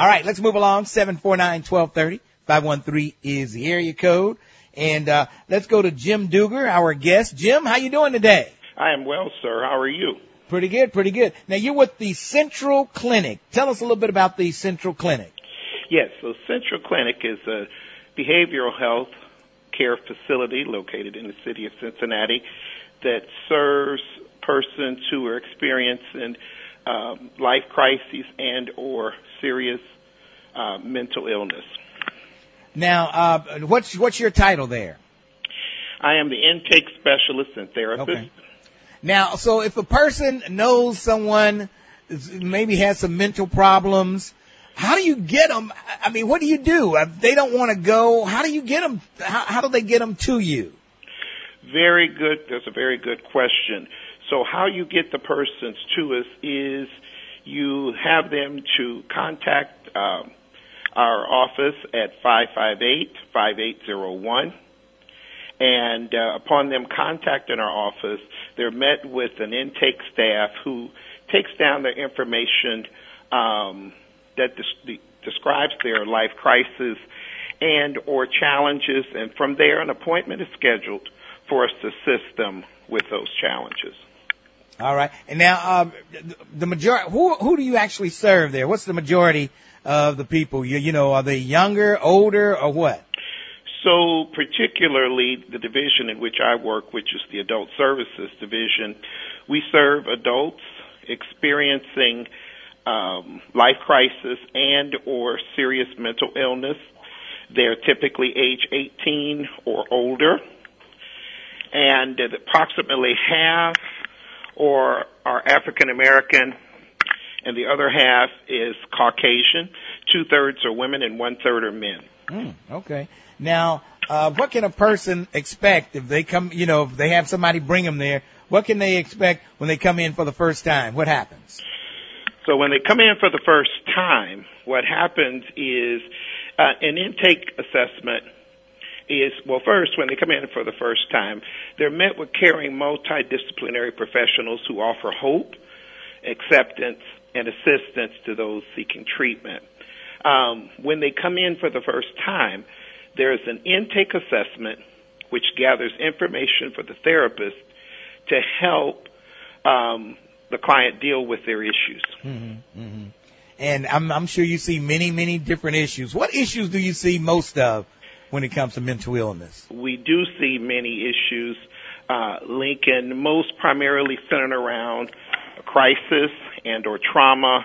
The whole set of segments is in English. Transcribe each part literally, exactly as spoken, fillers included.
All right, let's move along. seven four nine, one two three oh. five one three is the area code. And uh let's go to Jim Duger, our guest. Jim, how you doing today? I am well, sir. How are you? Pretty good, pretty good. Now, you're with the Central Clinic. Tell us a little bit about the Central Clinic. Yes, so Central Clinic is a behavioral health care facility located in the city of Cincinnati that serves persons who are experiencing um, life crises and or serious uh, mental illness. Now, uh, what's what's your title there? I am the intake specialist and therapist. Okay. Now, so if a person knows someone is, maybe has some mental problems, how do you get them? I mean, what do you do? If they don't want to go, how do you get them? How, how do they get them to you? Very good. That's a very good question. So how you get the persons to us is you have them to contact um, our office at five five eight, five eight zero one. And uh, upon them contacting our office, they're met with an intake staff who takes down their information um, that des- describes their life crisis and or challenges, and from there an appointment is scheduled for us to assist them with those challenges. All right. And now, um, the majority, who who do you actually serve there? What's the majority of the people? You, you know, are they younger, older, or what? So particularly the division in which I work, which is the Adult Services Division, we serve adults experiencing um, life crisis and or serious mental illness. They're typically age eighteen or older, and approximately half or are African American, and the other half is Caucasian. Two-thirds are women and one-third are men. Mm, okay. Now, uh, what can a person expect if they come, you know, if they have somebody bring them there? What can they expect when they come in for the first time? What happens? So when they come in for the first time, what happens is uh, an intake assessment is, well, first, when they come in for the first time, they're met with caring multidisciplinary professionals who offer hope, acceptance, and assistance to those seeking treatment. Um, when they come in for the first time, there's an intake assessment which gathers information for the therapist to help um, the client deal with their issues. Mm-hmm, mm-hmm. And I'm, I'm sure you see many, many different issues. What issues do you see most of when it comes to mental illness? We do see many issues, uh, Lincoln, most primarily centered around a crisis and or trauma,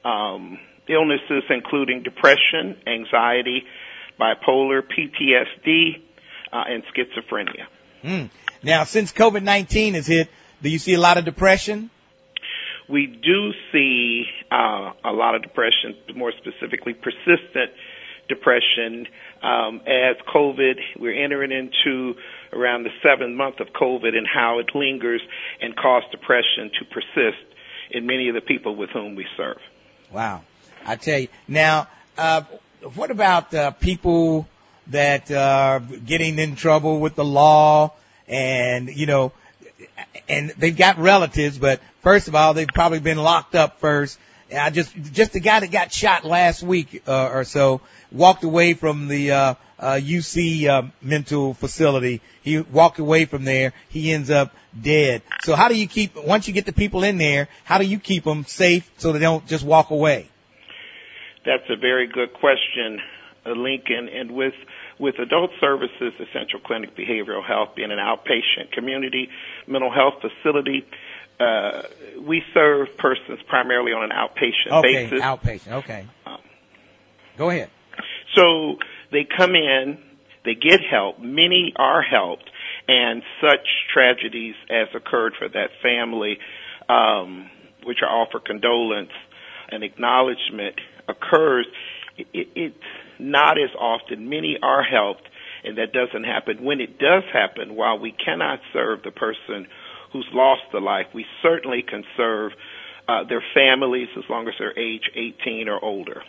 um, illnesses including depression, anxiety, bipolar, P T S D, uh, and schizophrenia. Mm. Now, since COVID nineteen has hit, do you see a lot of depression? We do see uh, a lot of depression, more specifically persistent depression. Um, as COVID, we're entering into around the seventh month of COVID and how it lingers and causes depression to persist in many of the people with whom we serve. Wow. I tell you. Now, uh, what about uh, people that are getting in trouble with the law and, you know, and they've got relatives, but first of all, they've probably been locked up first. I just, just the guy that got shot last week uh, or so walked away from the uh, uh, U C uh, mental facility. He walked away from there. He ends up dead. So how do you keep, once you get the people in there, how do you keep them safe so they don't just walk away? That's a very good question, uh, Lincoln. And with with Adult Services, the Central Clinic Behavioral Health being an outpatient community mental health facility, uh, we serve persons primarily on an outpatient okay, basis. Okay, outpatient. Okay. Um, Go ahead. So they come in, they get help. Many are helped, and such tragedies as occurred for that family, um, which are offered condolence and acknowledgement, occurs. It, it, it's not as often. Many are helped, and that doesn't happen. When it does happen, while we cannot serve the person who's lost a life, we certainly can serve uh, their families as long as they're age eighteen or older.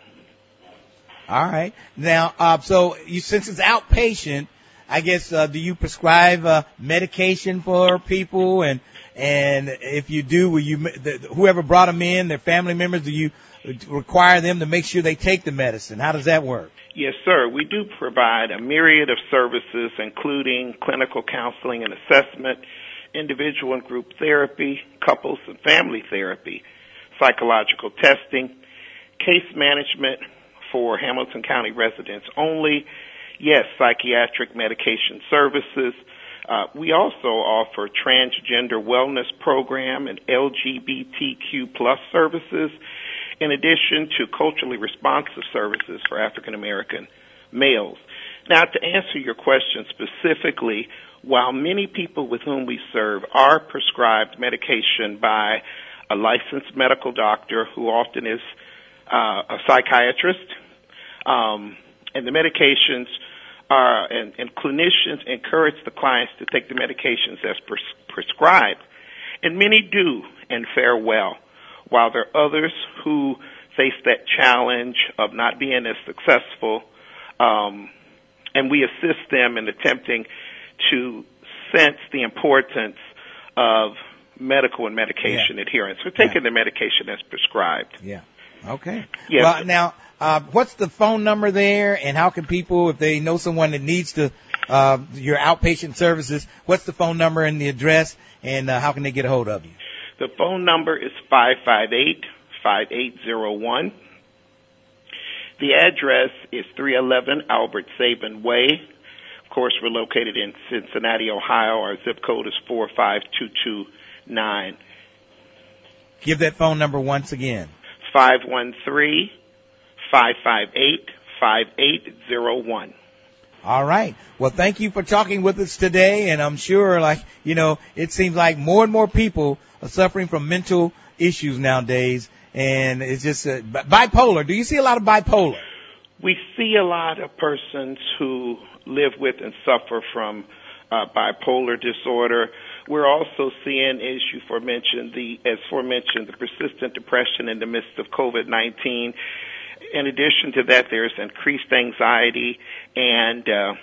All right. Now, uh, so you, since it's outpatient, I guess, uh, do you prescribe uh, medication for people? And and if you do, will you, the, whoever brought them in, their family members, do you require them to make sure they take the medicine? How does that work? Yes, sir. We do provide a myriad of services, including clinical counseling and assessment, individual and group therapy, couples and family therapy, psychological testing, case management for Hamilton County residents only, yes, psychiatric medication services. Uh, we also offer transgender wellness program and L G B T Q plus services, in addition to culturally responsive services for African American males. Now, to answer your question specifically, while many people with whom we serve are prescribed medication by a licensed medical doctor who often is uh, a psychiatrist, um, and the medications are, and, and clinicians encourage the clients to take the medications as pres- prescribed, and many do and fare well, while there are others who face that challenge of not being as successful, um, and we assist them in attempting to sense the importance of medical and medication yeah. adherence. We're taking yeah. the medication as prescribed. Yeah. Okay. Yes. Well, now, uh, what's the phone number there, and how can people, if they know someone that needs to, uh, your outpatient services, what's the phone number and the address, and uh, how can they get a hold of you? The phone number is five five eight, five eight zero one. The address is three eleven Albert Sabin Way. Of course, we're located in Cincinnati, Ohio. Our zip code is four five two two nine. Give that phone number once again. five one three, five five eight, five eight zero one. All right. Well, thank you for talking with us today. And I'm sure, like, you know, it seems like more and more people are suffering from mental issues nowadays. And it's just uh, bipolar. Do you see a lot of bipolar? We see a lot of persons who live with and suffer from uh, bipolar disorder. We're also seeing, as you forementioned, the as forementioned, the persistent depression in the midst of COVID nineteen. In addition to that, there's increased anxiety and uh,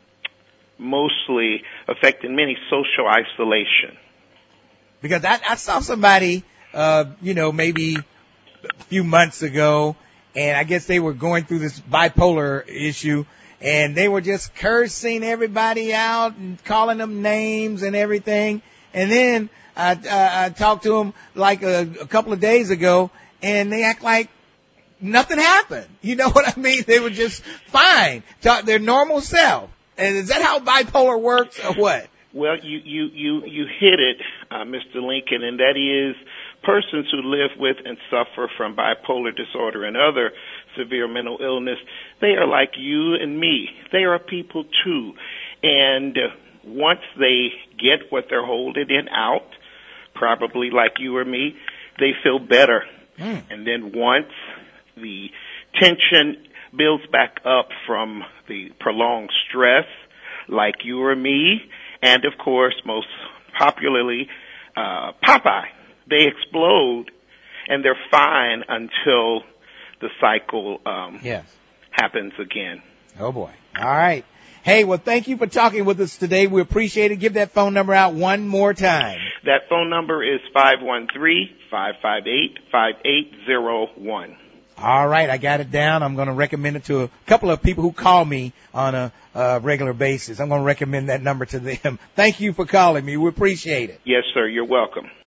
mostly affecting many social isolation. Because I, I saw somebody, uh, you know, maybe a few months ago, and I guess they were going through this bipolar issue, and they were just cursing everybody out and calling them names and everything. And then I, I, I talked to them like a, a couple of days ago, and they act like nothing happened. You know what I mean? They were just fine, talk their normal self. And is that how bipolar works, or what? Well, you you you you hit it, uh, Mister Lincoln, and that is persons who live with and suffer from bipolar disorder and other severe mental illness. They are like you and me. They are people too, and uh, once they get what they're holding in out, probably like you or me, they feel better. Mm. And then once the tension builds back up from the prolonged stress, like you or me, and of course, most popularly, uh, Popeye, they explode and they're fine until the cycle um, yes. happens again. Oh boy! All right. Hey, well, thank you for talking with us today. We appreciate it. Give that phone number out one more time. That phone number is five one three, five five eight, five eight zero one. All right, I got it down. I'm going to recommend it to a couple of people who call me on a uh, regular basis. I'm going to recommend that number to them. Thank you for calling me. We appreciate it. Yes, sir. You're welcome.